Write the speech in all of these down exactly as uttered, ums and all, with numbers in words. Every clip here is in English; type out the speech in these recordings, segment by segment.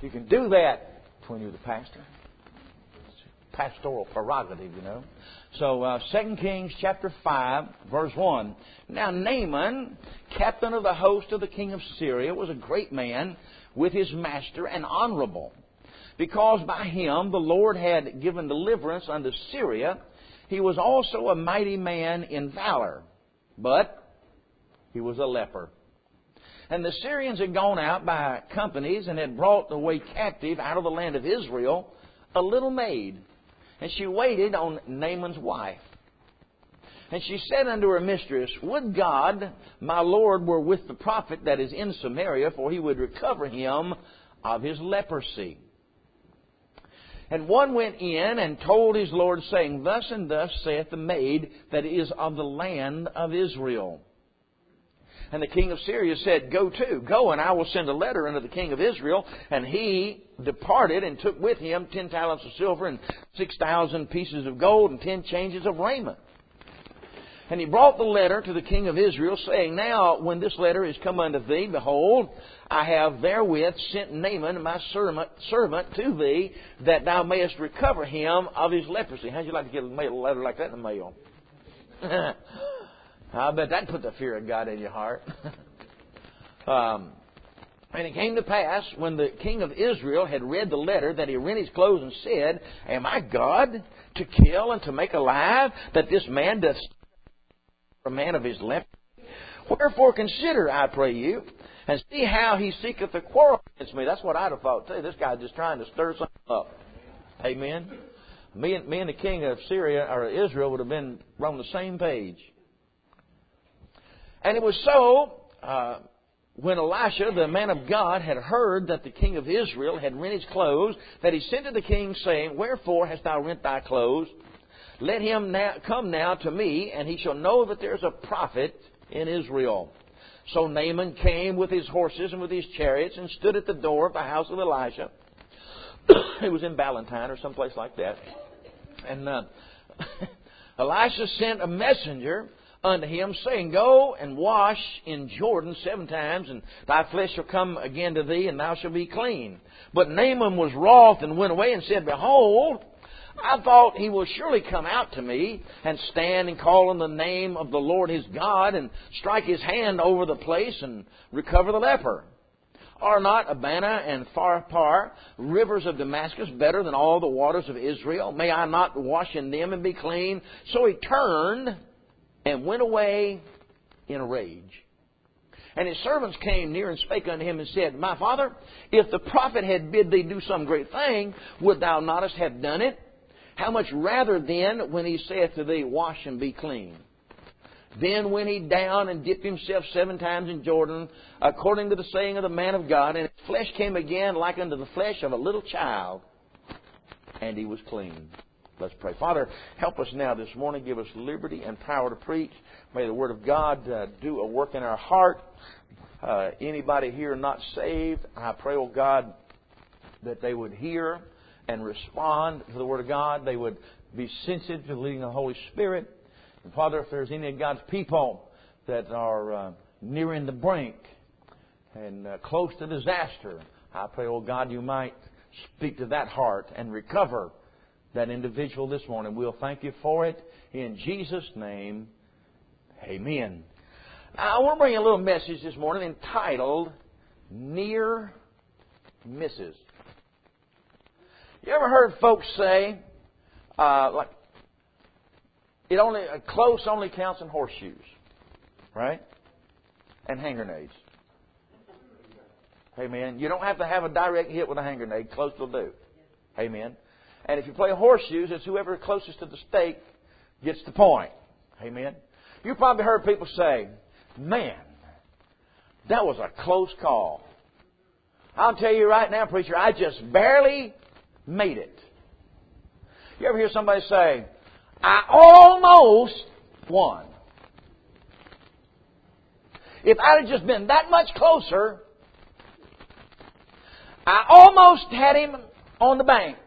You can do that when you're the pastor. Pastoral prerogative, you know. So, uh, Second Kings chapter five, verse one. Now Naaman, captain of the host of the king of Syria, was a great man with his master and honorable, because by him the Lord had given deliverance unto Syria. He was also a mighty man in valor, but he was a leper. And the Syrians had gone out by companies and had brought away captive out of the land of Israel a little maid. And she waited on Naaman's wife. And she said unto her mistress, Would God my Lord were with the prophet that is in Samaria, for he would recover him of his leprosy. And one went in and told his Lord, saying, Thus and thus saith the maid that is of the land of Israel. And the king of Syria said, Go to, go, and I will send a letter unto the king of Israel. And he departed and took with him ten talents of silver and six thousand pieces of gold and ten changes of raiment. And he brought the letter to the king of Israel, saying, Now, when this letter is come unto thee, behold, I have therewith sent Naaman my servant, servant to thee, that thou mayest recover him of his leprosy. How'd you like to get a letter like that in the mail? I bet that put the fear of God in your heart. um, and it came to pass, when the king of Israel had read the letter, that he rent his clothes and said, Am I God to kill and to make alive, that this man doth a man of his leprosy? Wherefore consider, I pray you, and see how he seeketh a quarrel against me. That's what I'd have thought too. This guy's just trying to stir something up. Amen. Me and, me and the king of Syria or Israel would have been on the same page. And it was so, uh, when Elisha, the man of God, had heard that the king of Israel had rent his clothes, that he sent to the king, saying, Wherefore hast thou rent thy clothes? Let him now come now to me, and he shall know that there is a prophet in Israel. So Naaman came with his horses and with his chariots, and stood at the door of the house of Elisha. It was in Ballantine or someplace like that. And uh, Elisha sent a messenger unto him, saying, Go and wash in Jordan seven times, and thy flesh shall come again to thee, and thou shalt be clean. But Naaman was wroth, and went away, and said, Behold, I thought he will surely come out to me, and stand and call on the name of the Lord his God, and strike his hand over the place, and recover the leper. Are not Abana and Pharpar, rivers of Damascus, better than all the waters of Israel? May I not wash in them and be clean? So he turned and went away in a rage. And his servants came near and spake unto him and said, My father, if the prophet had bid thee do some great thing, would thou not have done it? How much rather then when he saith to thee, Wash and be clean? Then went he down and dipped himself seven times in Jordan, according to the saying of the man of God, and his flesh came again like unto the flesh of a little child, and he was clean. Let's pray. Father, help us now this morning. Give us liberty and power to preach. May the Word of God uh, do a work in our heart. Uh, anybody here not saved, I pray, oh God, that they would hear and respond to the Word of God. They would be sensitive to the leading of the Holy Spirit. And Father, if there's any of God's people that are uh, nearing the brink and uh, close to disaster, I pray, oh God, you might speak to that heart and recover that individual this morning. We'll thank you for it. In Jesus' name, amen. Now, I want to bring you a little message this morning entitled Near Misses. You ever heard folks say, uh, like, it only uh, close only counts in horseshoes, right? And hand grenades. Amen. You don't have to have a direct hit with a hand grenade. Close will do. Amen. And if you play horseshoes, it's whoever is closest to the stake gets the point. Amen. You probably heard people say, Man, that was a close call. I'll tell you right now, preacher, I just barely made it. You ever hear somebody say, I almost won. If I'd have just been that much closer, I almost had him on the bank.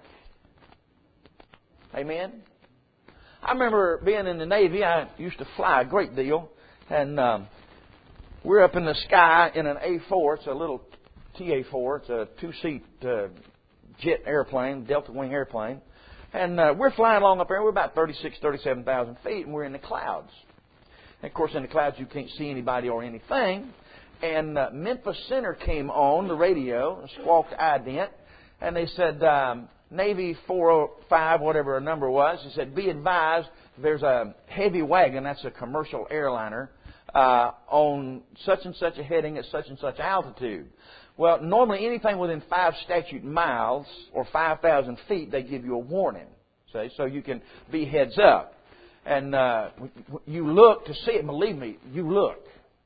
Amen. I remember being in the Navy. I used to fly a great deal. And um, we're up in the sky in an A four. It's a little T A four. It's a two-seat uh, jet airplane, Delta Wing airplane. And uh, we're flying along up there. We're about thirty-six, thirty-seven thousand feet, and we're in the clouds. And, of course, in the clouds, you can't see anybody or anything. And uh, Memphis Center came on the radio and squawked ident. And they said, um, Navy four oh five, whatever the number was, he said, be advised, there's a heavy wagon, that's a commercial airliner, uh, on such and such a heading at such and such altitude. Well, normally anything within five statute miles or five thousand feet, they give you a warning, see, so you can be heads up. And uh, you look to see it. Believe me, you look.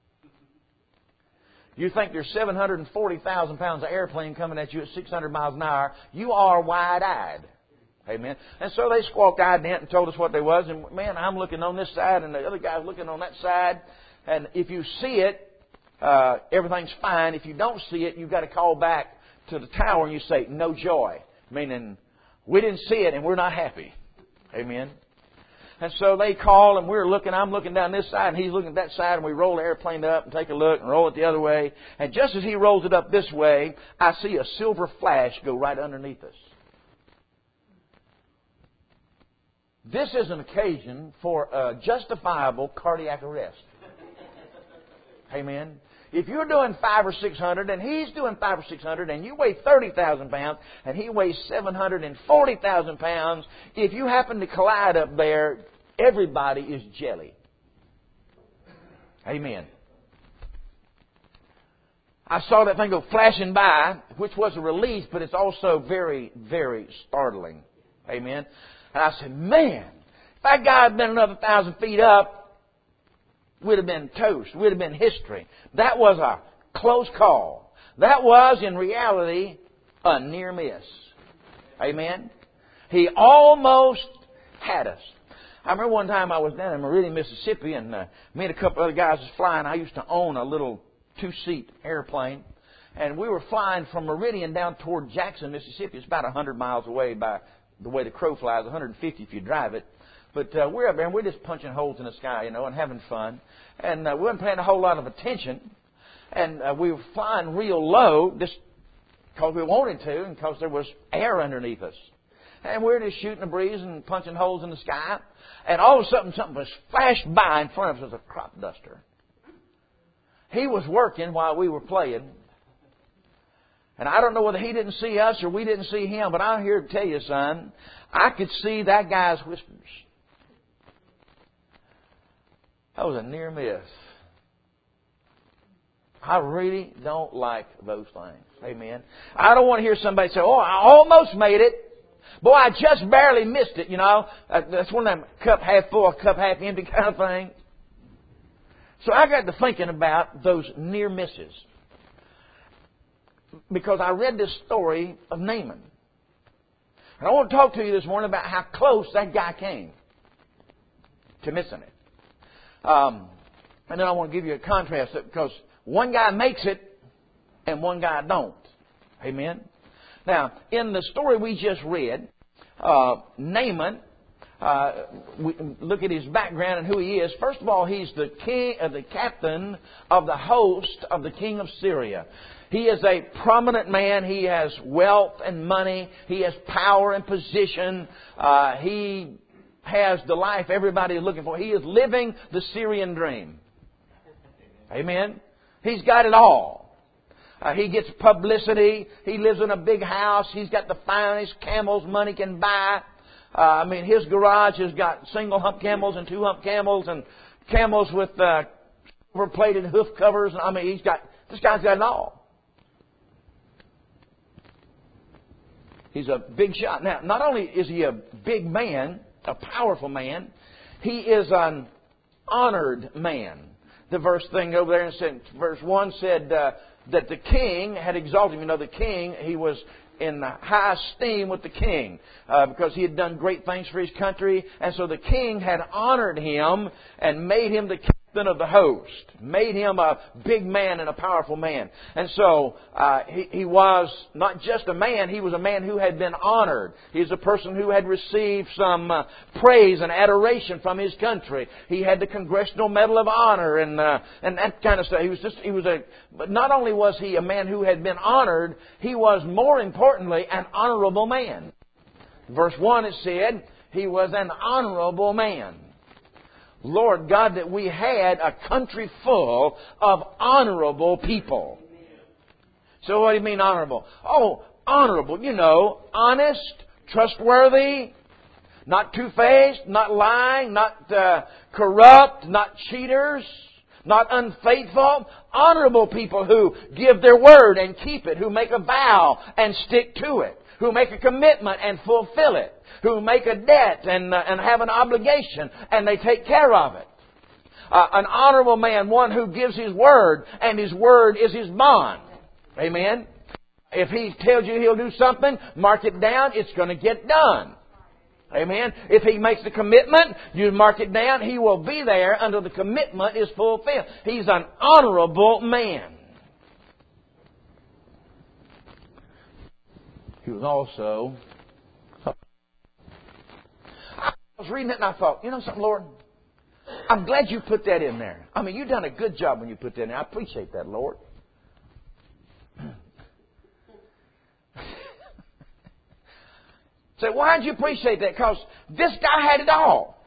You think there's seven hundred forty thousand pounds of airplane coming at you at six hundred miles an hour. You are wide-eyed. Amen. And so they squawked ident and told us what they was. And, man, I'm looking on this side and the other guy's looking on that side. And if you see it, uh, everything's fine. If you don't see it, you've got to call back to the tower and you say, no joy. Meaning, we didn't see it and we're not happy. Amen. And so they call, and we're looking, I'm looking down this side, and he's looking at that side, and we roll the airplane up and take a look and roll it the other way. And just as he rolls it up this way, I see a silver flash go right underneath us. This is an occasion for a justifiable cardiac arrest. Amen. If you're doing five or six hundred, and he's doing five or six hundred, and you weigh thirty thousand pounds, and he weighs seven hundred and forty thousand pounds, if you happen to collide up there, everybody is jelly. Amen. I saw that thing go flashing by, which was a relief, but it's also very, very startling. Amen. And I said, man, if that guy had been another thousand feet up, we'd have been toast. We'd have been history. That was a close call. That was, in reality, a near miss. Amen? He almost had us. I remember one time I was down in Meridian, Mississippi, and uh, me and a couple other guys was flying. I used to own a little two-seat airplane. And we were flying from Meridian down toward Jackson, Mississippi. It's about one hundred miles away by the way the crow flies, one hundred fifty if you drive it. But uh, we're up there, and we're just punching holes in the sky, you know, and having fun. And uh, we weren't paying a whole lot of attention. And uh, we were flying real low just because we wanted to and because there was air underneath us. And we were just shooting a breeze and punching holes in the sky. And all of a sudden, something was flashed by in front of us as a crop duster. He was working while we were playing. And I don't know whether he didn't see us or we didn't see him, but I'm here to tell you, son, I could see that guy's whiskers. That was a near miss. I really don't like those things. Amen. I don't want to hear somebody say, oh, I almost made it. Boy, I just barely missed it, you know. That's one of them cup half full, cup half empty kind of thing. So I got to thinking about those near misses. Because I read this story of Naaman. And I want to talk to you this morning about how close that guy came to missing it. Um, and then I want to give you a contrast because one guy makes it and one guy don't. Amen. Now, in the story we just read, uh, Naaman, uh, we look at his background and who he is. First of all, he's the king, uh, the captain of the host of the king of Syria. He is a prominent man. He has wealth and money. He has power and position. Uh, he has the life everybody is looking for. He is living the Syrian dream. Amen. He's got it all. Uh, he gets publicity. He lives in a big house. He's got the finest camels money can buy. Uh, I mean, his garage has got single hump camels and two hump camels and camels with uh, silver-plated hoof covers. I mean, he's got this guy's got it all. He's a big shot. Now, not only is he a big man, a powerful man, he is an honored man. The verse thing over there, in verse one said uh, that the king had exalted him. You know, the king, he was in high esteem with the king uh, because he had done great things for his country. And so the king had honored him and made him the of the host, made him a big man and a powerful man. And so uh, he, he was not just a man, he was a man who had been honored. He's a person who had received some uh, praise and adoration from his country. He had the Congressional Medal of Honor and uh, and that kind of stuff. He was just he was a but not only was he a man who had been honored, he was more importantly an honorable man. Verse one it said he was an honorable man. Lord God, that we had a country full of honorable people. So what do you mean honorable? Oh, honorable, you know, honest, trustworthy, not two-faced, not lying, not uh, corrupt, not cheaters, not unfaithful. Honorable people who give their word and keep it, who make a vow and stick to it, who make a commitment and fulfill it, who make a debt and, uh, and have an obligation and they take care of it. Uh, an honorable man, one who gives his word and his word is his bond. Amen? If he tells you he'll do something, mark it down, it's going to get done. Amen? If he makes the commitment, you mark it down, he will be there until the commitment is fulfilled. He's an honorable man. He was also... I was reading it and I thought, you know something, Lord? I'm glad you put that in there. I mean, you've done a good job when you put that in there. I appreciate that, Lord. So why did you appreciate that? Because this guy had it all.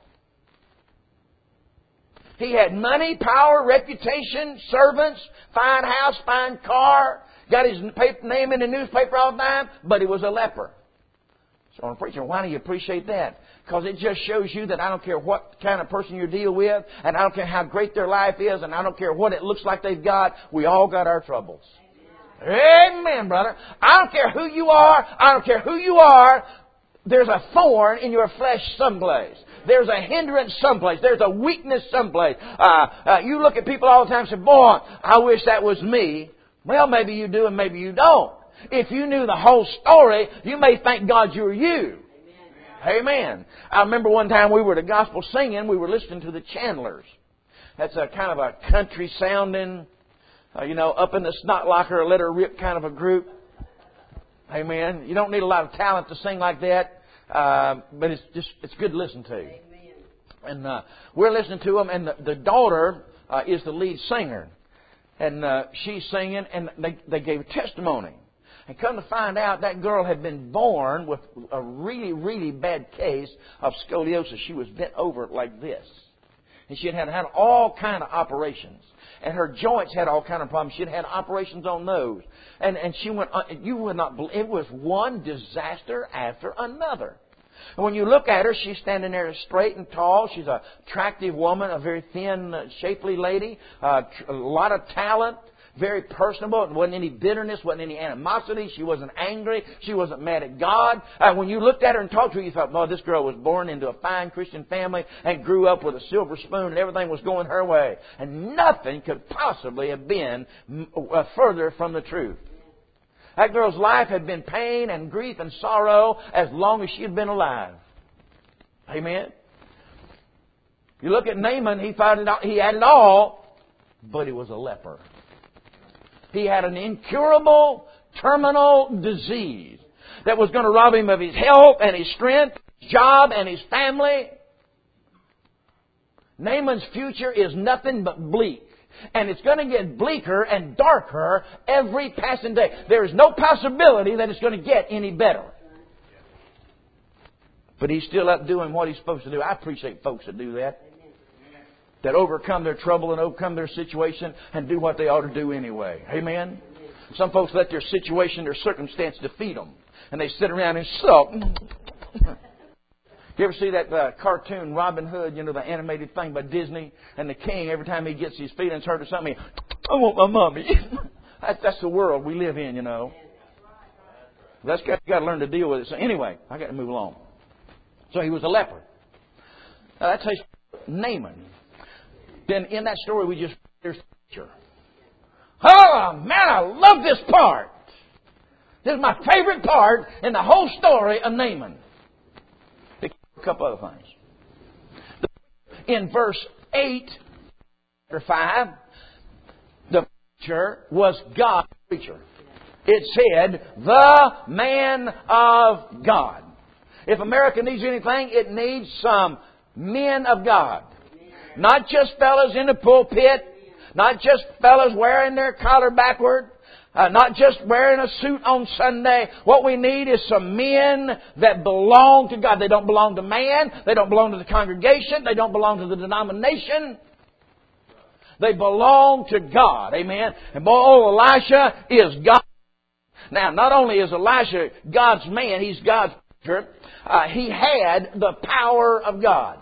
He had money, power, reputation, servants, fine house, fine car, got his name in the newspaper all the time, but he was a leper. So I'm preaching, why do you appreciate that? Because it just shows you that I don't care what kind of person you deal with, and I don't care how great their life is, and I don't care what it looks like they've got. We all got our troubles. Amen, Amen brother. I don't care who you are. I don't care who you are. There's a thorn in your flesh someplace. There's a hindrance someplace. There's a weakness someplace. Uh, uh, you look at people all the time and say, boy, I wish that was me. Well, maybe you do and maybe you don't. If you knew the whole story, you may thank God you were you. Amen. Amen. I remember one time we were at a gospel singing. We were listening to the Chandlers. That's a kind of a country sounding, uh, you know, up in the snot locker, let her rip kind of a group. Amen. You don't need a lot of talent to sing like that, uh, but it's just it's good to listen to. Amen. And uh, we're listening to them, and the, the daughter uh, is the lead singer, and uh, she's singing, and they they gave a testimony. And come to find out, that girl had been born with a really, really bad case of scoliosis. She was bent over like this. And she had had, had all kind of operations. And her joints had all kind of problems. She had had operations on those. And, and she went, you would not believe, it was one disaster after another. And when you look at her, she's standing there straight and tall. She's an attractive woman, a very thin, shapely lady, uh, a lot of talent. Very personable. There wasn't any bitterness, wasn't any animosity. She wasn't angry. She wasn't mad at God. Uh, when you looked at her and talked to her, you thought, well, this girl was born into a fine Christian family and grew up with a silver spoon and everything was going her way. And nothing could possibly have been uh, further from the truth. That girl's life had been pain and grief and sorrow as long as she had been alive. Amen. You look at Naaman, he found it all, he had it all, but he was a leper. He had an incurable, terminal disease that was going to rob him of his health and his strength, his job and his family. Naaman's future is nothing but bleak. And it's going to get bleaker and darker every passing day. There is no possibility that it's going to get any better. But he's still up doing what he's supposed to do. I appreciate folks that do that. That overcome their trouble and overcome their situation and do what they ought to do anyway. Amen? Some folks let their situation, their circumstance defeat them. And they sit around and sulk. You ever see that uh, cartoon Robin Hood, you know, the animated thing by Disney? And the king, every time he gets his feelings hurt or something, he, I want my mommy. that's, that's the world we live in, you know. That's got, got to learn to deal with it. So anyway, I got to move along. So he was a leper. Now that takes Naaman. Then in that story we just, there's the picture. Oh, man, I love this part. This is my favorite part in the whole story of Naaman. A couple other things. In verse eight, chapter five, the preacher was God's preacher. It said, the man of God. If America needs anything, it needs some men of God. Not just fellas in the pulpit. Not just fellas wearing their collar backward. Uh, not just wearing a suit on Sunday. What we need is some men that belong to God. They don't belong to man. They don't belong to the congregation. They don't belong to the denomination. They belong to God. Amen. And boy, old Elisha is God. Now, not only is Elisha God's man, he's God's preacher, uh, he had the power of God.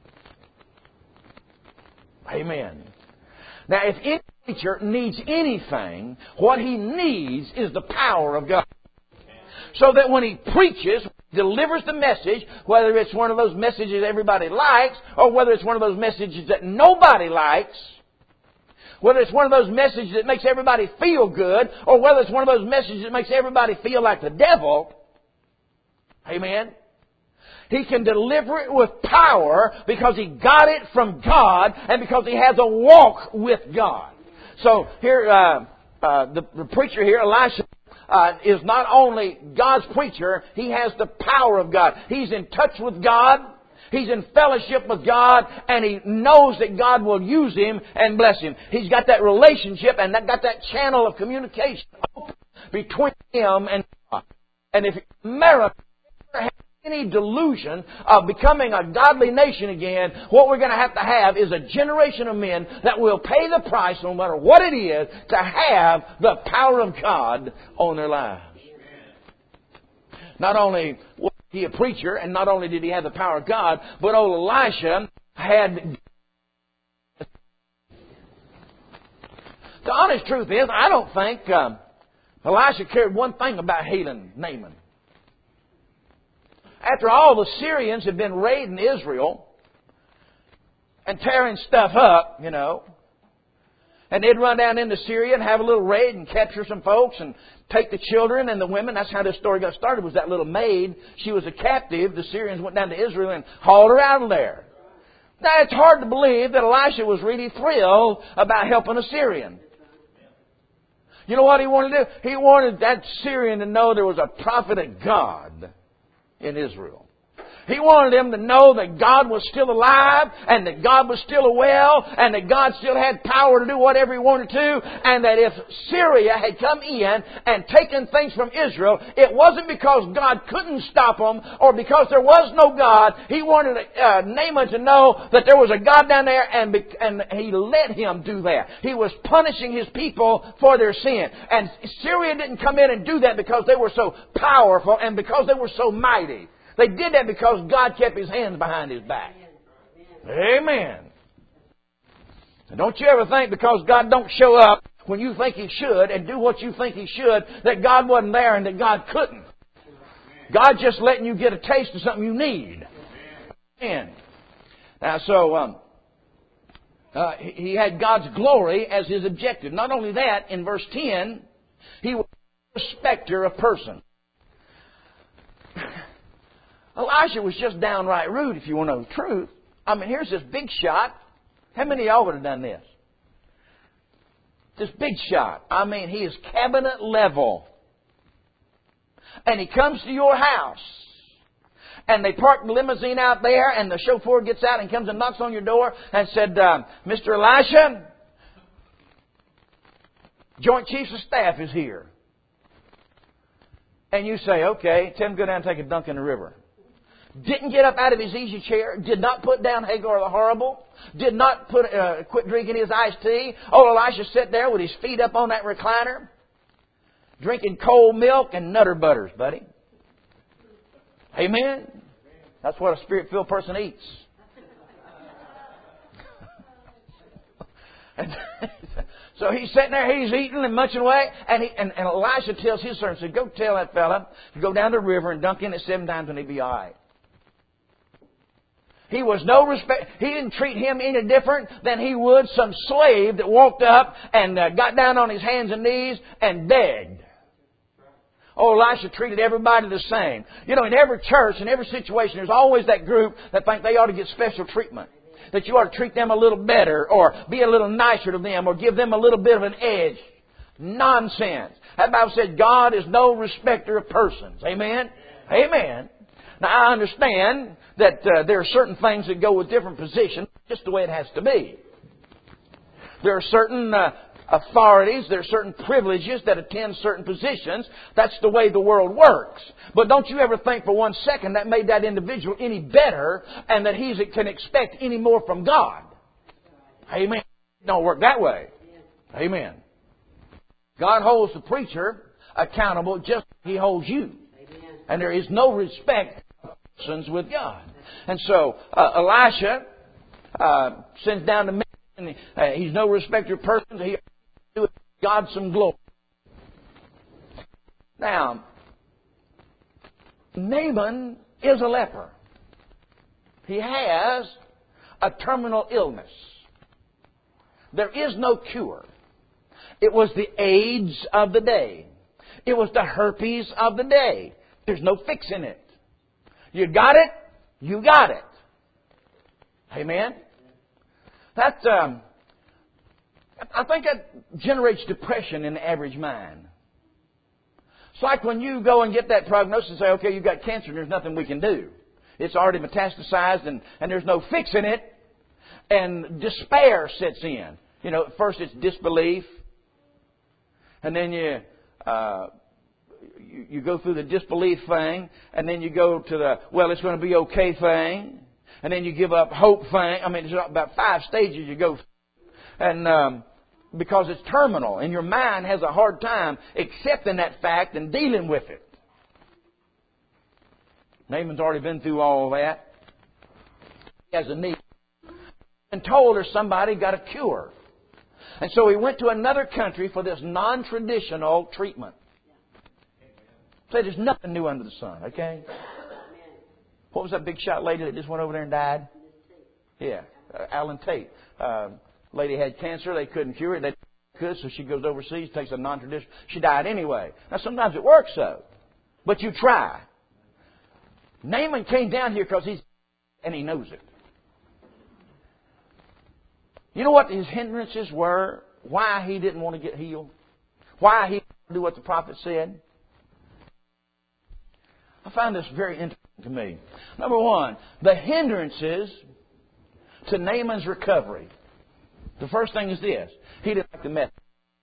Amen. Now, if any preacher needs anything, what he needs is the power of God. So that when he preaches, delivers the message, whether it's one of those messages everybody likes, or whether it's one of those messages that nobody likes, whether it's one of those messages that makes everybody feel good, or whether it's one of those messages that makes everybody feel like the devil, amen, he can deliver it with power because he got it from God and because he has a walk with God. So here, uh, uh, the, the preacher here, Elisha, uh, is not only God's preacher, he has the power of God. He's in touch with God. He's in fellowship with God, and he knows that God will use him and bless him. He's got that relationship and that got that channel of communication open between him and God. And if America has any delusion of becoming a godly nation again, what we're going to have to have is a generation of men that will pay the price, no matter what it is, to have the power of God on their lives. Not only was he a preacher, and not only did he have the power of God, but old Elisha had... The honest truth is, I don't think um, Elisha cared one thing about healing Naaman. After all the Syrians had been raiding Israel and tearing stuff up, you know, and they'd run down into Syria and have a little raid and capture some folks and take the children and the women. That's how this story got started, was that little maid. She was a captive. The Syrians went down to Israel and hauled her out of there. Now, it's hard to believe that Elisha was really thrilled about helping a Syrian. You know what he wanted to do? He wanted that Syrian to know there was a prophet of God in Israel. He wanted them to know that God was still alive and that God was still well and that God still had power to do whatever He wanted to, and that if Syria had come in and taken things from Israel, it wasn't because God couldn't stop them or because there was no God. He wanted uh, Naaman to know that there was a God down there, and, be- and He let him do that. He was punishing His people for their sin. And Syria didn't come in and do that because they were so powerful and because they were so mighty. They did that because God kept His hands behind His back. Amen. And don't you ever think because God don't show up when you think He should and do what you think He should, that God wasn't there and that God couldn't. God just letting you get a taste of something you need. Amen. Now, so um, uh, he had God's glory as his objective. Not only that, in verse ten, he was a respecter of person. Elisha was just downright rude, if you want to know the truth. I mean, here's this big shot. How many of y'all would have done this? This big shot. I mean, he is cabinet level. And he comes to your house. And they park the limousine out there, and the chauffeur gets out and comes and knocks on your door and said, uh, Mister Elisha, Joint Chiefs of Staff is here. And you say, okay, tell him to go down and take a dunk in the river. Didn't get up out of his easy chair. Did not put down Hagar the Horrible. Did not put uh, quit drinking his iced tea. Old Elisha sat there with his feet up on that recliner, drinking cold milk and Nutter Butters, buddy. Amen? That's what a Spirit-filled person eats. and So he's sitting there, he's eating and munching away, and, he, and, and Elisha tells his servant, said, go tell that fella to go down the river and dunk in it seven times and he'll be all right. He was no respect. He didn't treat him any different than he would some slave that walked up and uh, got down on his hands and knees and begged. Oh, Elisha treated everybody the same. You know, in every church, in every situation, there's always that group that think they ought to get special treatment. that you ought to treat them a little better or be a little nicer to them or give them a little bit of an edge. Nonsense. That Bible said God is no respecter of persons. Amen? Amen. Now, I understand that uh, there are certain things that go with different positions, just the way it has to be. There are certain uh, authorities, there are certain privileges that attend certain positions. That's the way the world works. But don't you ever think for one second that made that individual any better and that he can expect any more from God. Amen. It don't work that way. Amen. God holds the preacher accountable just as He holds you. And there is no respect of persons with God. And so uh, Elisha uh, sends down the men. And, uh, he's no respecter of persons. He do God some glory. Now, Naaman is a leper. He has a terminal illness. There is no cure. It was the AIDS of the day. It was the herpes of the day. There's no fixing it. You got it, you got it. Amen? That, um, I think that generates depression in the average mind. It's like when you go and get that prognosis and say, okay, you've got cancer and there's nothing we can do. It's already metastasized and, and there's no fixing it. And despair sets in. You know, at first it's disbelief. And then you, uh, you, you go through the disbelief thing. And then you go to the, well, it's going to be okay thing. And then you give up hope thing. I mean, there's about five stages you go through. And um, because it's terminal. And your mind has a hard time accepting that fact and dealing with it. Naaman's already been through all that. He has a need. And told her somebody got a cure. And so he went to another country for this non-traditional treatment. Say there's nothing new under the sun, okay? What was that big shot lady that just went over there and died? Yeah, uh, Alan Tate. Uh, lady had cancer. They couldn't cure it. They could, so she goes overseas, takes a non-traditional. She died anyway. Now, sometimes it works so. But you try. Naaman came down here because he's... and he knows it. You know what his hindrances were? Why he didn't want to get healed? Why he didn't do what the prophet said? I find this very interesting to me. Number one, the hindrances to Naaman's recovery. The first thing is this. He didn't like the method.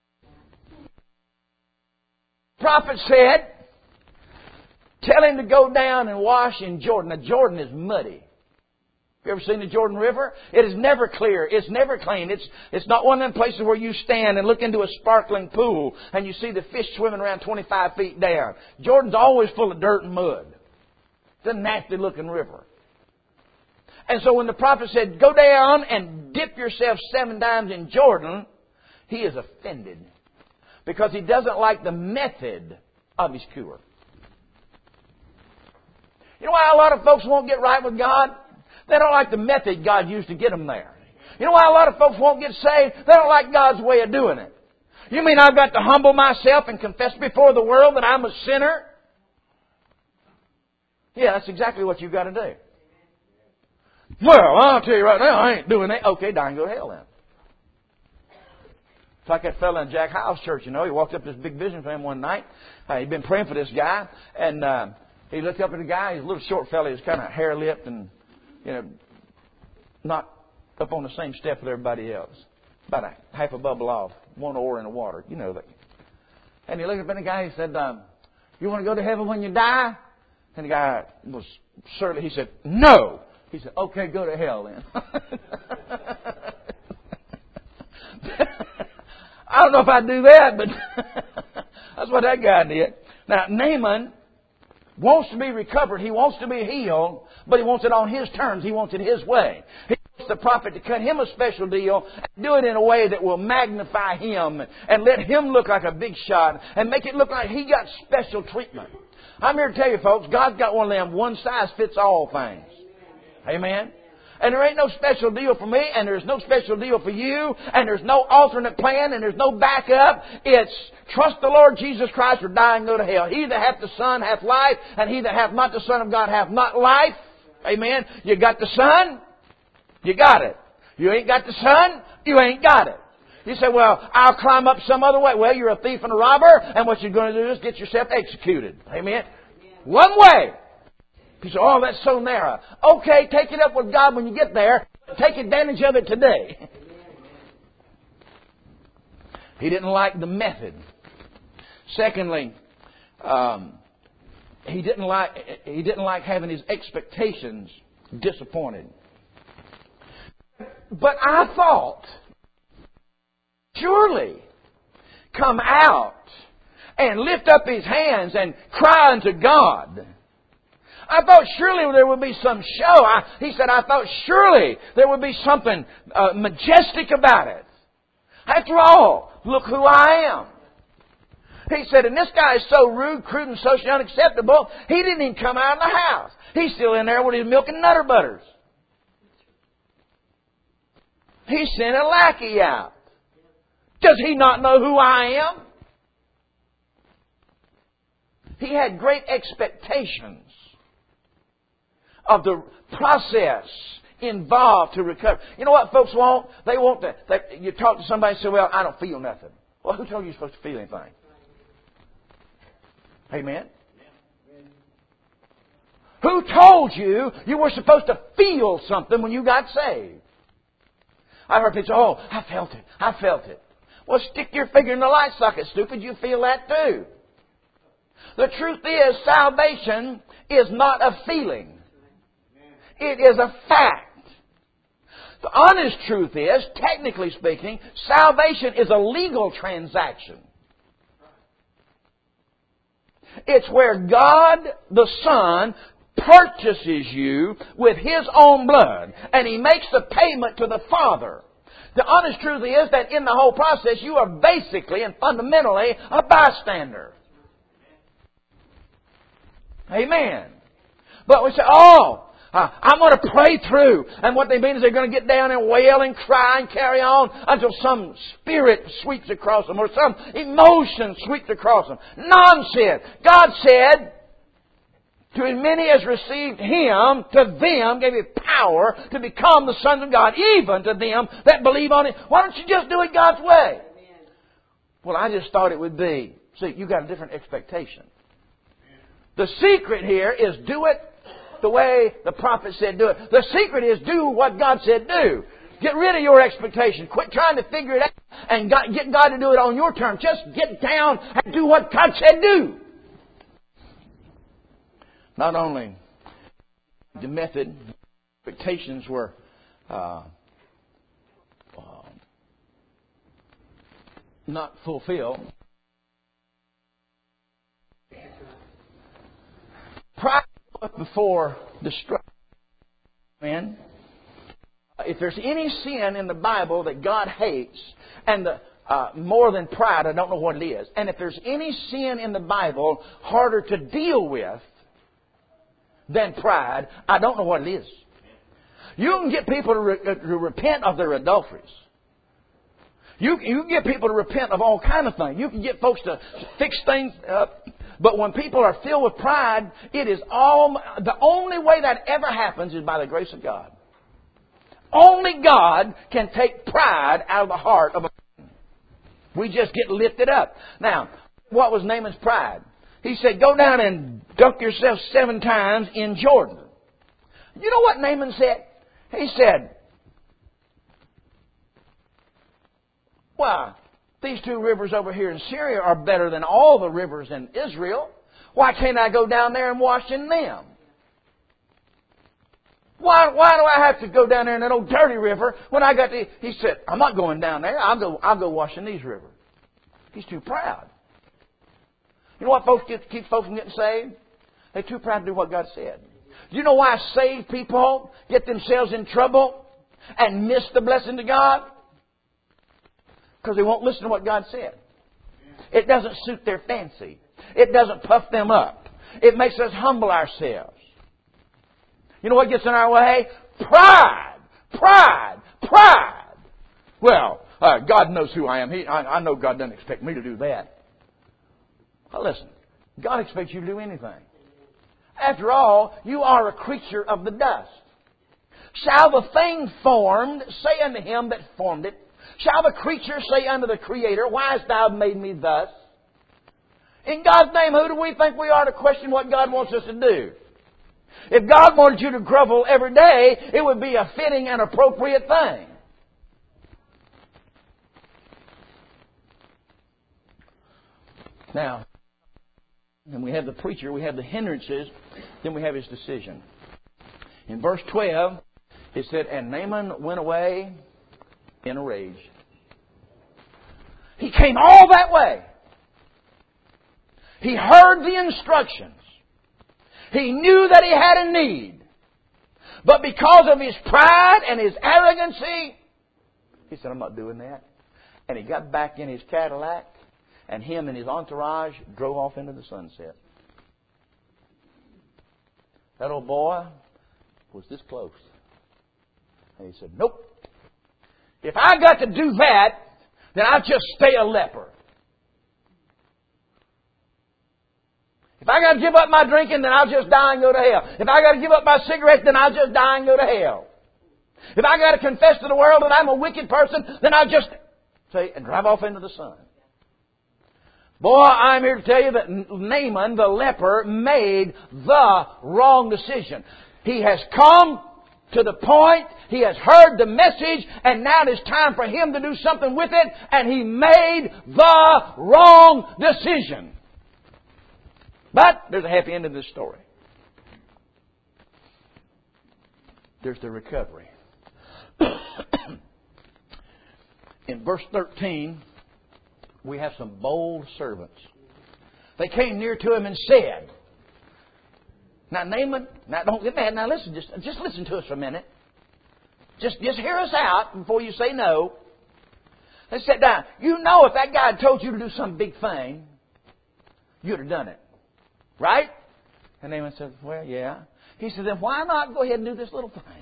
The prophet said, tell him to go down and wash in Jordan. Now, Jordan is muddy. You ever seen the Jordan River? It is never clear. It's never clean. It's it's not one of them places where you stand and look into a sparkling pool and you see the fish swimming around twenty-five feet down. Jordan's always full of dirt and mud. It's a nasty looking river. And so when the prophet said, go down and dip yourself seven times in Jordan, he is offended because he doesn't like the method of his cure. You know why a lot of folks won't get right with God? They don't like the method God used to get them there. You know why a lot of folks won't get saved? They don't like God's way of doing it. You mean I've got to humble myself and confess before the world that I'm a sinner? Yeah, that's exactly what you've got to do. Well, I'll tell you right now, I ain't doing that. Okay, darn, go to hell then. It's like that fella in Jack Hyles' church, you know. He walked up to this big vision for him one night. Uh, he'd been praying for this guy. And uh, he looked up at the guy. He's a little short fella. He was kind of hair-lipped and, you know, not up on the same step with everybody else. About a half a bubble off. One oar in the water. You know that. And he looked up at the guy. He said, um, you want to go to heaven when you die? And the guy was certainly, he said, no. He said, okay, go to hell then. I don't know if I'd do that, but that's what that guy did. Now, Naaman wants to be recovered. He wants to be healed, but he wants it on his terms. He wants it his way. He wants the prophet to cut him a special deal and do it in a way that will magnify him and let him look like a big shot and make it look like he got special treatment. I'm here to tell you, folks, God's got one of them one-size-fits-all things. Amen? And there ain't no special deal for me, and there's no special deal for you, and there's no alternate plan, and there's no backup. It's trust the Lord Jesus Christ or die and go to hell. He that hath the Son hath life, and he that hath not the Son of God hath not life. Amen? You got the Son, You got it. You ain't got the Son, you ain't got it. You say, well, I'll climb up some other way. Well, you're a thief and a robber, and what you're going to do is get yourself executed. Amen? One way. You say, oh, that's so narrow. Okay, take it up with God when you get there. Take advantage of it today. He didn't like the method. Secondly, um, he didn't like he didn't like having his expectations disappointed. But I thought, surely, come out and lift up his hands and cry unto God. I thought surely there would be some show. I, he said, I thought surely there would be something uh, majestic about it. After all, look who I am. He said, and this guy is so rude, crude, and socially unacceptable, he didn't even come out of the house. He's still in there with his milk and nutter butters. He sent a lackey out. Does he not know who I am? He had great expectations of the process involved to recover. You know what folks want? They want to, they, you talk to somebody and say, well, I don't feel nothing. Well, who told you you're supposed to feel anything? Amen? Who told you you were supposed to feel something when you got saved? I heard people say, oh, I felt it. I felt it. Well, stick your finger in the light socket, stupid. You feel that too. The truth is, salvation is not a feeling. It is a fact. The honest truth is, technically speaking, salvation is a legal transaction. It's where God the Son purchases you with His own blood, and He makes the payment to the Father. The honest truth is that in the whole process, you are basically and fundamentally a bystander. Amen. But we say, oh, Uh, I'm going to pray through. And what they mean is they're going to get down and wail and cry and carry on until some spirit sweeps across them or some emotion sweeps across them. Nonsense. God said, to as many as received Him, to them gave He power to become the sons of God, even to them that believe on Him. Why don't you just do it God's way? Amen. Well, I just thought it would be. See, you got a different expectation. The secret here is do it the way the prophet said do it. The secret is do what God said do. Get rid of your expectation. Quit trying to figure it out and God, get God to do it on your terms. Just get down and do what God said do. Not only the method, expectations were uh, uh, not fulfilled. Pride before destruction. Man, if there's any sin in the Bible that God hates, and the, uh, more than pride, I don't know what it is. And if there's any sin in the Bible harder to deal with than pride, I don't know what it is. You can get people to, re- to repent of their adulteries. You, you can get people to repent of all kinds of things. You can get folks to fix things up. But when people are filled with pride, it is all, the only way that ever happens is by the grace of God. Only God can take pride out of the heart of a person. We just get lifted up. Now, what was Naaman's pride? He said, go down and dunk yourself seven times in Jordan. You know what Naaman said? He said, why? These two rivers over here in Syria are better than all the rivers in Israel. Why can't I go down there and wash in them? Why, why do I have to go down there in that old dirty river when I got the... He said, I'm not going down there. I'll go, I'll go wash in these rivers. He's too proud. You know what folks get, keeps folks from getting saved? They're too proud to do what God said. Do you know why saved people get themselves in trouble and miss the blessing of God? Because they won't listen to what God said. It doesn't suit their fancy. It doesn't puff them up. It makes us humble ourselves. You know what gets in our way? Pride. Pride. Pride. Well, uh, God knows who I am. He, I, I know God doesn't expect me to do that. Well, listen. God expects you to do anything. After all, you are a creature of the dust. Shall the thing formed say unto him that formed it? Shall the creature say unto the Creator, Why hast thou made me thus? In God's name, who do we think we are to question what God wants us to do? If God wanted you to grovel every day, it would be a fitting and appropriate thing. Now, and we have the preacher, we have the hindrances, then we have his decision. In verse twelve, it said, And Naaman went away in a rage. He came all that way. He heard the instructions. He knew that he had a need. But because of his pride and his arrogancy, he said, I'm not doing that. And he got back in his Cadillac, and him and his entourage drove off into the sunset. That old boy was this close. And he said, Nope. If I got to do that, then I'll just stay a leper. If I got to give up my drinking, then I'll just die and go to hell. If I got to give up my cigarettes, then I'll just die and go to hell. If I got to confess to the world that I'm a wicked person, then I'll just say and drive off into the sun. Boy, I'm here to tell you that Naaman, the leper, made the wrong decision. He has come to the point, he has heard the message, and now it is time for him to do something with it, and he made the wrong decision. But there's a happy end in this story. There's the recovery. In verse thirteen, we have some bold servants. They came near to him and said, Now Naaman, now don't get mad. Now listen, just, just listen to us for a minute. Just, just hear us out before you say no. They said, Now, you know if that guy had told you to do some big thing, you'd have done it. Right? And Naaman said, Well, yeah. He said, Then why not go ahead and do this little thing?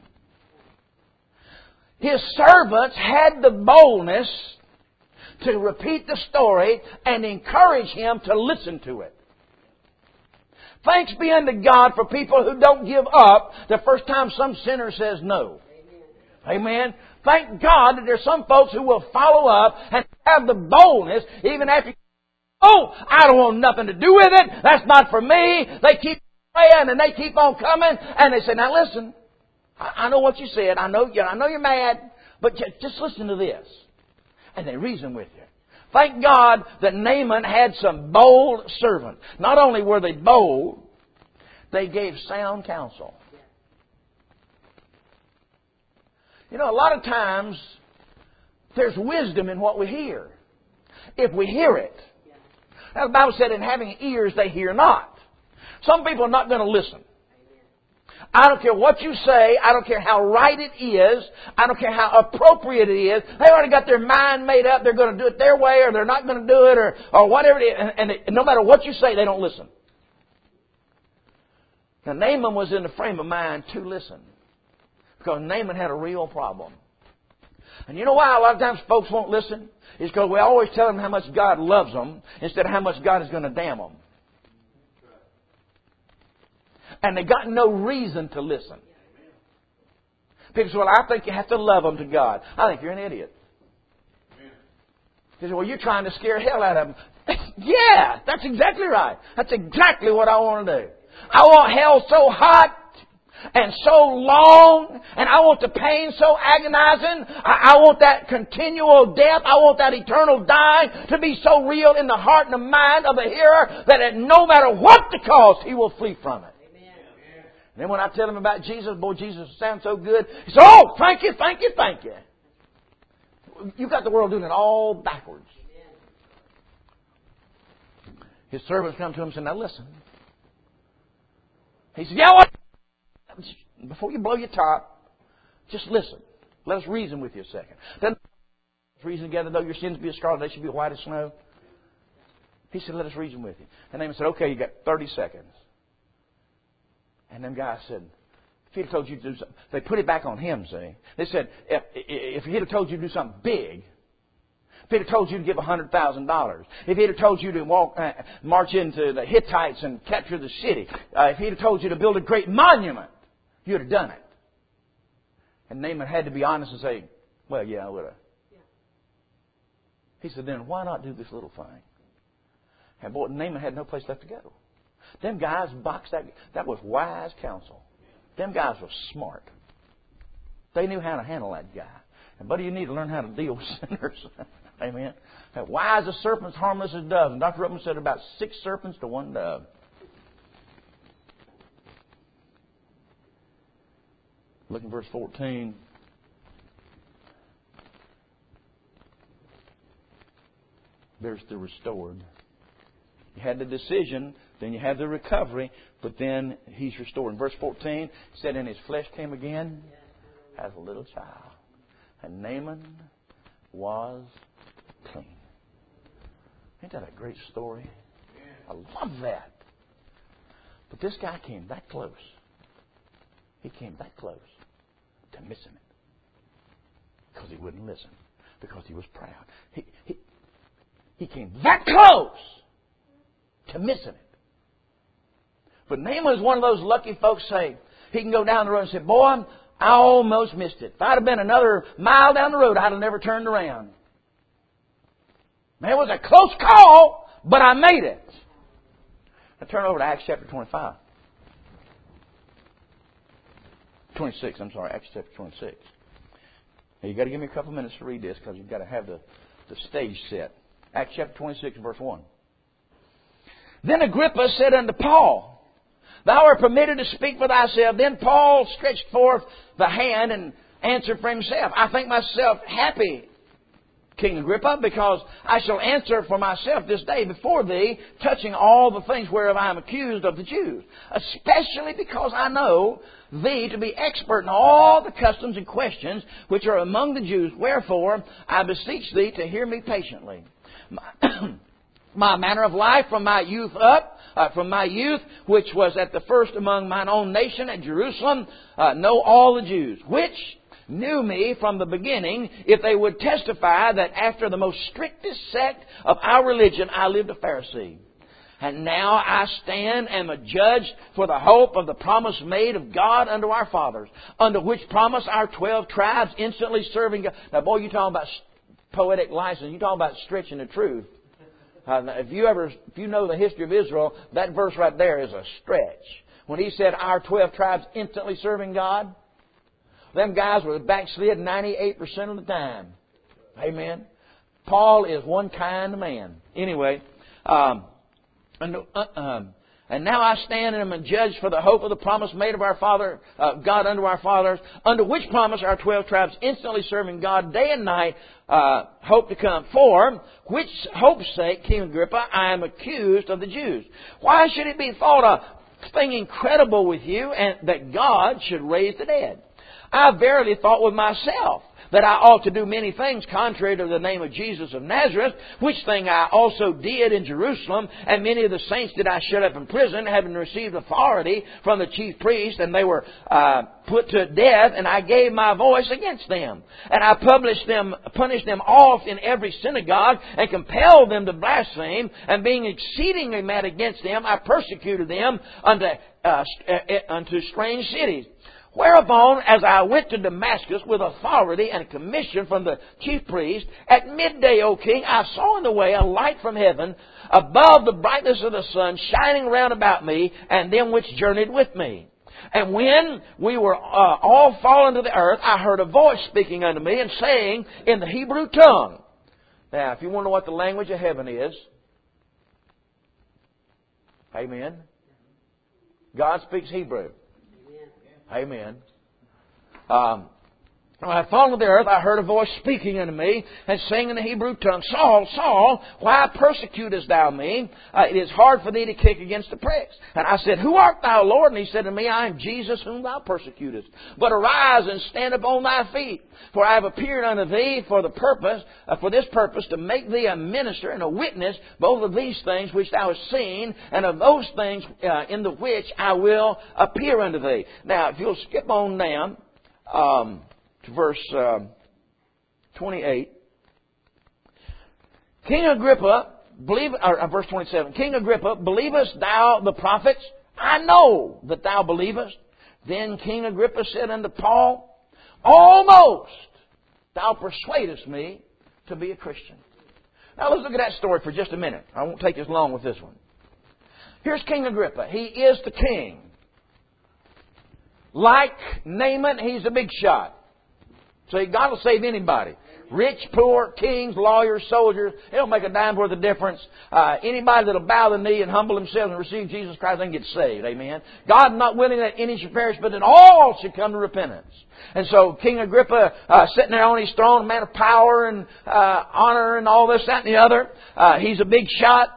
His servants had the boldness to repeat the story and encourage him to listen to it. Thanks be unto God for people who don't give up the first time some sinner says no. Amen. Amen. Thank God that there's some folks who will follow up and have the boldness even after, oh, I don't want nothing to do with it. That's not for me. They keep praying and they keep on coming and they say, Now listen, I know what you said. I know, I know you're mad, but just listen to this. And they reason with you. Thank God that Naaman had some bold servants. Not only were they bold, they gave sound counsel. You know, a lot of times there's wisdom in what we hear. If we hear it. Now the Bible said, In having ears they hear not. Some people are not going to listen. I don't care what you say. I don't care how right it is. I don't care how appropriate it is. They've already got their mind made up. They're going to do it their way or they're not going to do it or, or whatever it is. And, and, they, and no matter what you say, they don't listen. Now, Naaman was in the frame of mind to listen. Because Naaman had a real problem. And you know why a lot of times folks won't listen? It's because we always tell them how much God loves them instead of how much God is going to damn them. And they got no reason to listen. People say, Well, I think you have to love them to God. I think you're an idiot. They say, Well, you're trying to scare hell out of them. Yeah, that's exactly right. That's exactly what I want to do. I want hell so hot and so long, and I want the pain so agonizing. I, I want that continual death. I want that eternal dying to be so real in the heart and the mind of the hearer that it, no matter what the cost, he will flee from it. And then when I tell him about Jesus, boy, Jesus sounds so good. He says, Oh, thank you, thank you, thank you. You've got the world doing it all backwards. His servants come to him and say, Now listen. He says, Yeah, what? Before you blow your top, just listen. Let us reason with you a second. Then let's reason together, though your sins be as scarlet, they should be white as snow. He said, Let us reason with you. And Naaman said, Okay, you got thirty seconds. And them guys said, if he'd have told you to do something, they put it back on him, see. They said, if, if he'd have told you to do something big, if he'd have told you to give one hundred thousand dollars, if he'd have told you to walk, uh, march into the Hittites and capture the city, uh, if he'd have told you to build a great monument, you'd have done it. And Naaman had to be honest and say, well, yeah, I would have. He said, then why not do this little thing? And boy, Naaman had no place left to go. Them guys boxed that. That was wise counsel. Them guys were smart. They knew how to handle that guy. And buddy, you need to learn how to deal with sinners. Amen. Wise as serpents, harmless as doves. And Doctor Ruppman said about six serpents to one dove. Look in verse fourteen. There's the restored. You had the decision, then you have the recovery, but then he's restored. In verse fourteen, it said, and his flesh came again as a little child. And Naaman was clean. Ain't that a great story? I love that. But this guy came that close. He came that close to missing it. Because he wouldn't listen. Because he was proud. He, he, he came that close to missing it. But Naaman is one of those lucky folks say, he can go down the road and say, boy, I almost missed it. If I'd have been another mile down the road, I'd have never turned around. Man, it was a close call, but I made it. Now turn over to Acts chapter twenty-five. twenty-six, I'm sorry, Acts chapter twenty-six. Now you've got to give me a couple minutes to read this because you've got to have the, the stage set. Acts chapter twenty-six, verse one. Then Agrippa said unto Paul, thou art permitted to speak for thyself. Then Paul stretched forth the hand and answered for himself. I think myself happy, King Agrippa, because I shall answer for myself this day before thee, touching all the things whereof I am accused of the Jews, especially because I know thee to be expert in all the customs and questions which are among the Jews. Wherefore, I beseech thee to hear me patiently. My, my manner of life from my youth up, uh, from my youth, which was at the first among mine own nation at Jerusalem, uh, know all the Jews, which knew me from the beginning, if they would testify that after the most strictest sect of our religion I lived a Pharisee. And now I stand and am a judge for the hope of the promise made of God unto our fathers, unto which promise our twelve tribes instantly serving God. Now, boy, you talking about poetic license. You talking about stretching the truth. Uh, if you ever, if you know the history of Israel, that verse right there is a stretch. When he said our twelve tribes instantly serving God, them guys were backslid ninety-eight percent of the time. Amen. Paul is one kind of man. Anyway, um, and, uh, um, and now I stand and am a judge for the hope of the promise made of our Father, uh, God unto our fathers, under which promise our twelve tribes instantly serving God day and night uh, hope to come. For which hope's sake, King Agrippa, I am accused of the Jews. Why should it be thought a thing incredible with you, and that God should raise the dead? I verily thought with myself that I ought to do many things contrary to the name of Jesus of Nazareth, which thing I also did in Jerusalem, and many of the saints did I shut up in prison, having received authority from the chief priest, and they were uh, put to death, and I gave my voice against them. And I published them, punished them oft in every synagogue, and compelled them to blaspheme, and being exceedingly mad against them, I persecuted them unto, uh, unto strange cities. Whereupon, as I went to Damascus with authority and a commission from the chief priest, at midday, O king, I saw in the way a light from heaven, above the brightness of the sun, shining round about me, and them which journeyed with me. And when we were uh, all fallen to the earth, I heard a voice speaking unto me, and saying in the Hebrew tongue. Now, if you want to know what the language of heaven is, amen. God speaks Hebrew. Amen. Um, when I fell to the earth, I heard a voice speaking unto me and saying in the Hebrew tongue, Saul, Saul, why persecutest thou me? Uh, it is hard for thee to kick against the pricks. And I said, Who art thou, Lord? And he said to me, I am Jesus whom thou persecutest. But arise and stand upon thy feet. For I have appeared unto thee for the purpose, uh, for this purpose, to make thee a minister and a witness both of these things which thou hast seen, and of those things uh, in the which I will appear unto thee. Now, if you'll skip on down, um, verse uh, twenty-eight. King Agrippa, believe, or uh, verse twenty-seven. King Agrippa, believest thou the prophets? I know that thou believest. Then King Agrippa said unto Paul, almost thou persuadest me to be a Christian. Now let's look at that story for just a minute. I won't take as long with this one. Here's King Agrippa. He is the king. Like Naaman, he's a big shot. So God will save anybody. Rich, poor, kings, lawyers, soldiers. It don't make a dime worth of difference. Uh, anybody that'll bow the knee and humble themselves and receive Jesus Christ, they can get saved. Amen. God not willing that any should perish, but that all should come to repentance. And so King Agrippa, uh, sitting there on his throne, a man of power and uh, honor and all this, that, and the other. Uh, he's a big shot.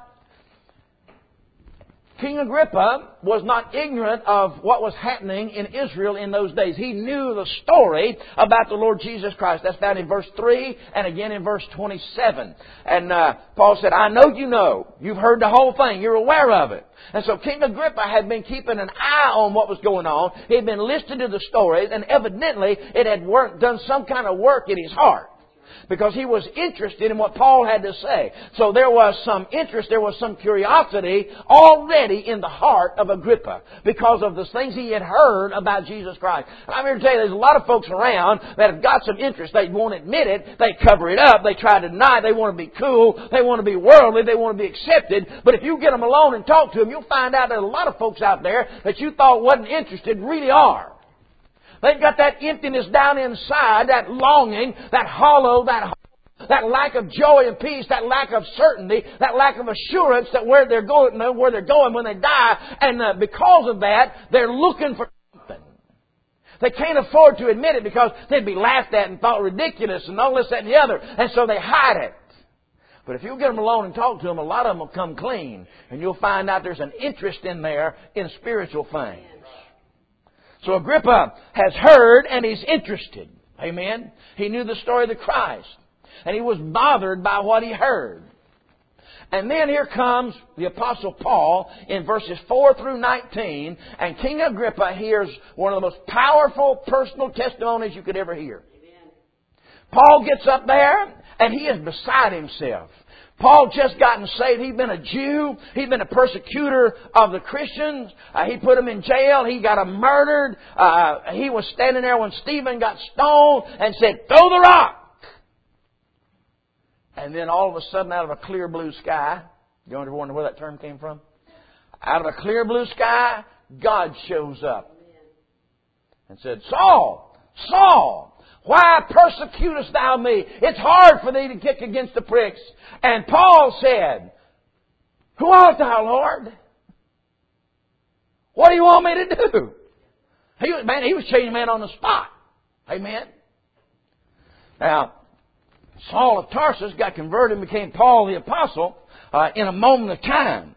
King Agrippa was not ignorant of what was happening in Israel in those days. He knew the story about the Lord Jesus Christ. That's found in verse three and again in verse twenty-seven. And uh, Paul said, I know you know. You've heard the whole thing. You're aware of it. And so King Agrippa had been keeping an eye on what was going on. He had been listening to the stories, and evidently it had worked, done some kind of work in his heart, because he was interested in what Paul had to say. So there was some interest, there was some curiosity already in the heart of Agrippa because of the things he had heard about Jesus Christ. And I'm here to tell you, there's a lot of folks around that have got some interest. They won't admit it. They cover it up. They try to deny it. They want to be cool. They want to be worldly. They want to be accepted. But if you get them alone and talk to them, you'll find out that a lot of folks out there that you thought wasn't interested really are. They've got that emptiness down inside, that longing, that hollow, that that lack of joy and peace, that lack of certainty, that lack of assurance that where they're going, where they're going when they die, and uh, because of that, they're looking for something. They can't afford to admit it because they'd be laughed at and thought ridiculous and all this, that, and the other, and so they hide it. But if you get them alone and talk to them, a lot of them will come clean, and you'll find out there's an interest in there in spiritual things. So Agrippa has heard and he's interested. Amen. He knew the story of the Christ. And he was bothered by what he heard. And then here comes the Apostle Paul in verses four through nineteen. And King Agrippa hears one of the most powerful personal testimonies you could ever hear. Amen. Paul gets up there and he is beside himself. Paul just gotten saved. He'd been a Jew. He'd been a persecutor of the Christians. Uh, he put them in jail. He got them murdered. Uh, he was standing there when Stephen got stoned and said, throw the rock. And then all of a sudden, out of a clear blue sky, you ever wonder where that term came from? Out of a clear blue sky, God shows up and said, Saul, Saul, why persecutest thou me? It's hard for thee to kick against the pricks. And Paul said, who art thou, Lord? What do you want me to do? He was, man, he was changing man on the spot. Amen. Now, Saul of Tarsus got converted and became Paul the Apostle uh, in a moment of time.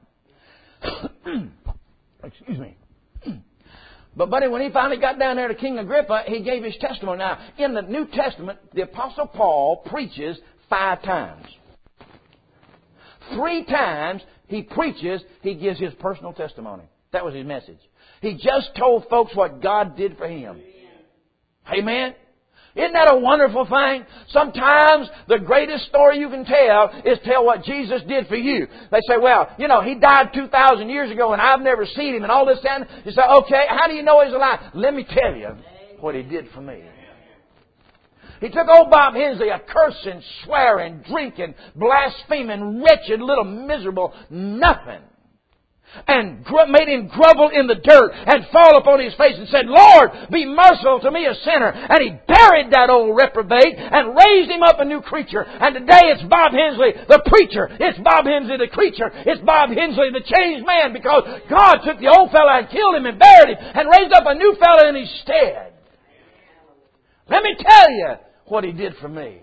Excuse me. But, buddy, when he finally got down there to King Agrippa, he gave his testimony. Now, in the New Testament, the Apostle Paul preaches five times. Three times he preaches, he gives his personal testimony. That was his message. He just told folks what God did for him. Amen? Isn't that a wonderful thing? Sometimes the greatest story you can tell is tell what Jesus did for you. They say, well, you know, He died two thousand years ago and I've never seen Him and all this and you say, okay, how do you know He's alive? Let me tell you what He did for me. He took old Bob Hensley, a cursing, swearing, drinking, blaspheming, wretched little miserable nothing, and made him grovel in the dirt and fall upon his face and said, Lord, be merciful to me, a sinner. And he buried that old reprobate and raised him up a new creature. And today it's Bob Hensley, the preacher. It's Bob Hensley, the creature. It's Bob Hensley, the changed man, because God took the old fella and killed him and buried him and raised up a new fella in his stead. Let me tell you what He did for me.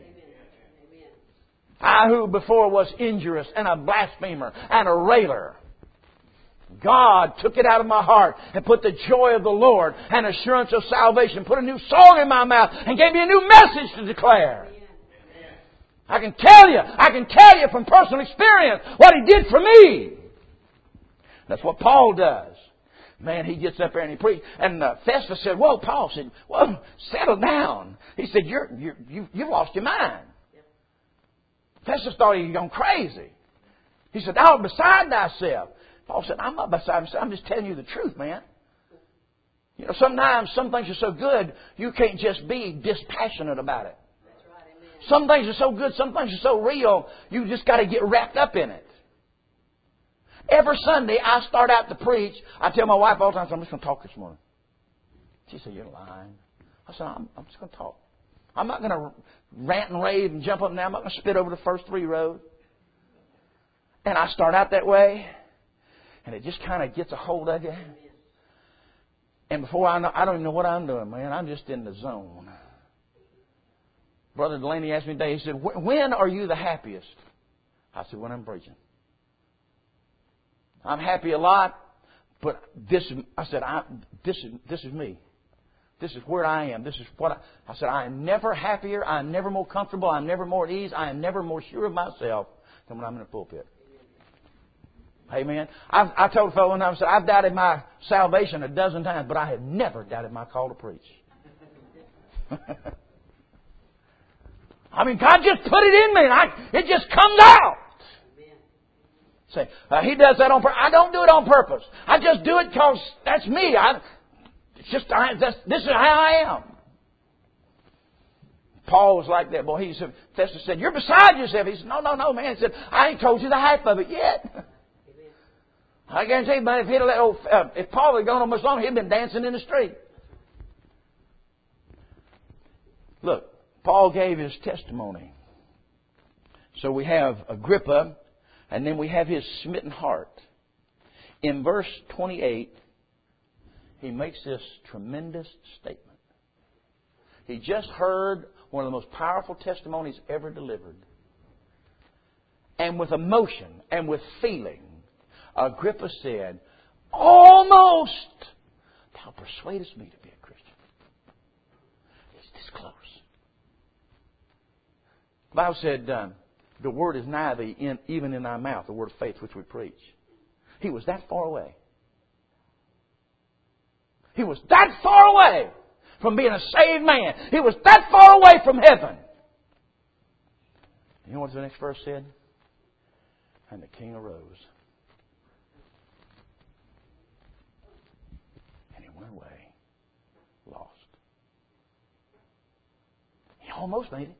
I who before was injurious and a blasphemer and a railer, God took it out of my heart and put the joy of the Lord and assurance of salvation, put a new song in my mouth and gave me a new message to declare. I can tell you, I can tell you from personal experience what He did for me. That's what Paul does. Man, he gets up there and he preaches. And uh, Festus said, whoa, Paul said, whoa, settle down. He said, you're, you're, you, you've lost your mind. Festus thought he had gone crazy. He said, thou art beside thyself. Paul said, I'm not beside myself. I'm just telling you the truth, man. You know, sometimes some things are so good, you can't just be dispassionate about it. That's right, amen. Some things are so good, some things are so real, you just got to get wrapped up in it. Every Sunday I start out to preach. I tell my wife all the time, I'm just going to talk this morning. She said, you're lying. I said, I'm, I'm just going to talk. I'm not going to rant and rave and jump up and down. I'm not going to spit over the first three rows. And I start out that way, and it just kind of gets a hold of you. And before I know, I don't even know what I'm doing, man. I'm just in the zone. Brother Delaney asked me today, he said, when are you the happiest? I said, when I'm preaching. I'm happy a lot, but this is, I said, I, this is, this is me. This is where I am. This is what I, I said, I am never happier. I am never more comfortable. I am never more at ease. I am never more sure of myself than when I'm in the pulpit. Amen. I've, I told a fellow one time, I said, I've doubted my salvation a dozen times, but I have never doubted my call to preach. I mean, God just put it in me, and I, it just comes out. Say, uh, He does that on purpose. I don't do it on purpose. I just do it because that's me. I, it's just I, that's, this is how I am. Paul was like that. Boy, he said, Festus said, "You're beside yourself." He said, "No, no, no, man." He said, "I ain't told you the half of it yet." I guarantee you, man, if, he'd let old, uh, if Paul had gone on much longer, he'd been dancing in the street. Look, Paul gave his testimony. So we have Agrippa, and then we have his smitten heart. In verse twenty-eight, he makes this tremendous statement. He just heard one of the most powerful testimonies ever delivered. And with emotion and with feeling, Agrippa said, "Almost thou persuadest me to be a Christian." It's this close. The Bible said, um, the word is nigh thee, in, even in thy mouth, the word of faith which we preach. He was that far away. He was that far away from being a saved man. He was that far away from heaven. You know what the next verse said? And the king arose. And he went away lost. He almost made it.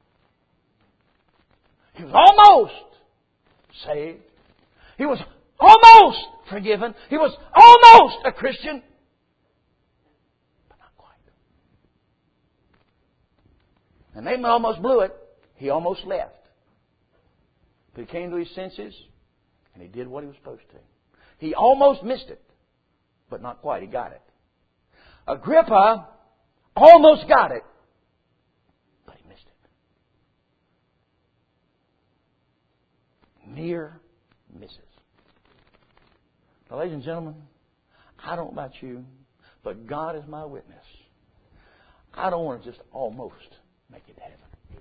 He was almost saved. He was almost forgiven. He was almost a Christian. But not quite. And they almost blew it. He almost left. But he came to his senses, and he did what he was supposed to. He almost missed it, but not quite. He got it. Agrippa almost got it, but he missed it. Near misses. Now, ladies and gentlemen, I don't know about you, but God is my witness. I don't want to just almost make it to heaven.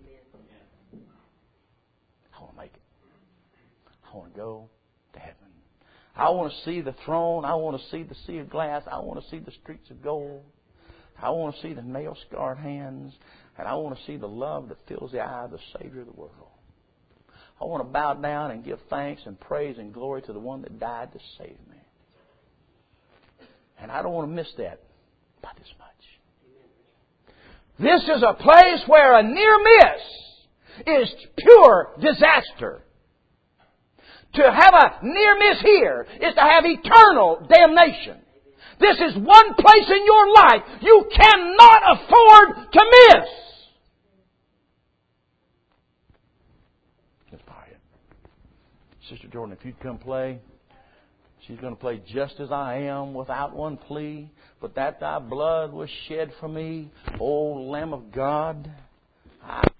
I want to make it. I want to go to heaven. I want to see the throne. I want to see the sea of glass. I want to see the streets of gold. I want to see the nail-scarred hands. And I want to see the love that fills the eye of the Savior of the world. I want to bow down and give thanks and praise and glory to the one that died to save me. And I don't want to miss that by this much. This is a place where a near miss is pure disaster. To have a near miss here is to have eternal damnation. This is one place in your life you cannot afford to miss. Let's bow it. Sister Jordan, if you'd come play. She's going to play Just As I Am without one plea. But that thy blood was shed for me, O Lamb of God. I